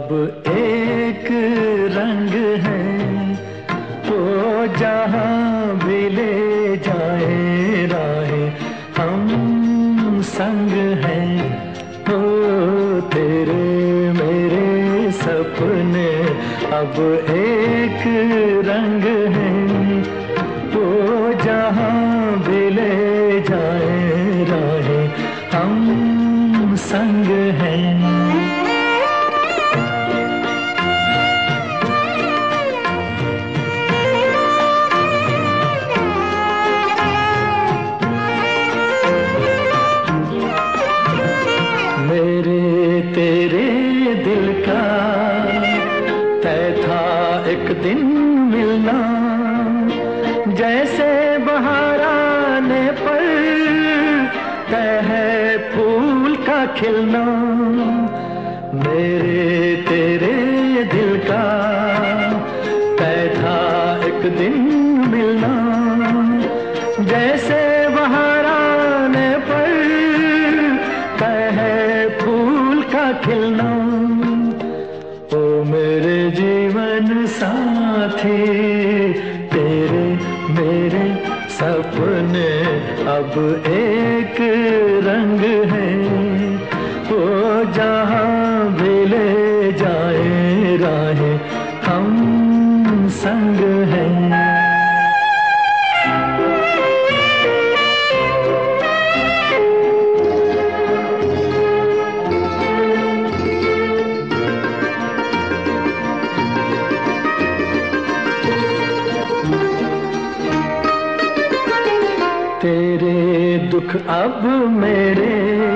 अब एक रंग है, वो जहाँ भी ले जाए राहें, हम संग हैं। हो तेरे मेरे सपने अब एक रंग है, वो जहाँ भी ले जाए राहें, हम संग हैं। मेरे तेरे दिल का तय था एक दिन मिलना, जैसे बहार आने पर तय है फूल का खिलना। मेरे तेरे दिल का तय था एक दिन मिलना, जैसे बहार आने पर तय है फूल का खिलना। ओ मेरे जीवन साथी, तेरे मेरे सपने अब एक रंग है, वो जहाँ भी ले जाए राहें, हम संग हैं। तेरे दुख अब मेरे,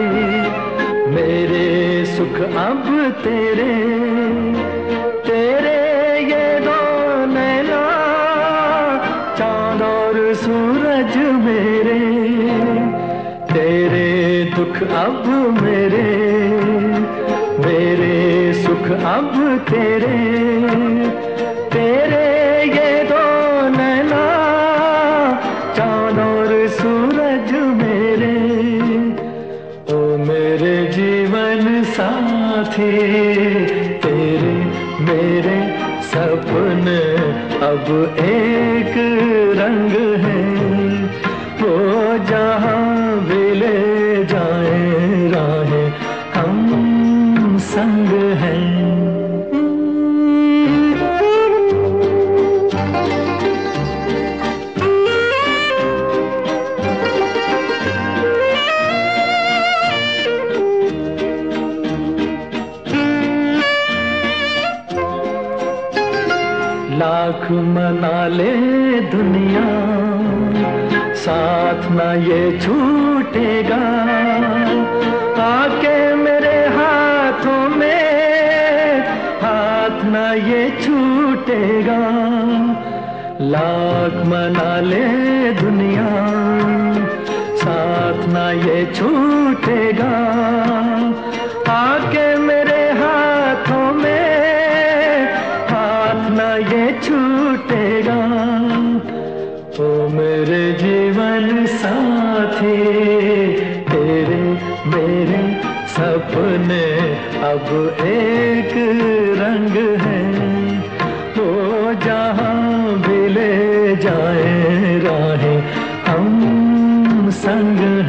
मेरे सुख अब तेरे, तेरे ये दो नैना चांद और सूरज मेरे। तेरे दुख अब मेरे, मेरे सुख अब तेरे, तेरे ये दो नैना चांद और सूरज मेरे। ओ मेरे जीवन साथी, तेरे मेरे सपने अब एक रंग है, वो जहाँ भी ले जाए राहें, हम संग हैं। लाख मना ले दुनिया, साथ ना ये छूटेगा, आके मेरे हाथों में हाथ ना ये छूटेगा। लाख मना ले दुनिया, साथ ना ये छूटेगा, आके मेरे हाथों में ना ये छूटेगा। ओ मेरे जीवन साथी, तेरे मेरे सपने अब एक रंग है, वो जहाँ भी ले जाए राहें, हम संग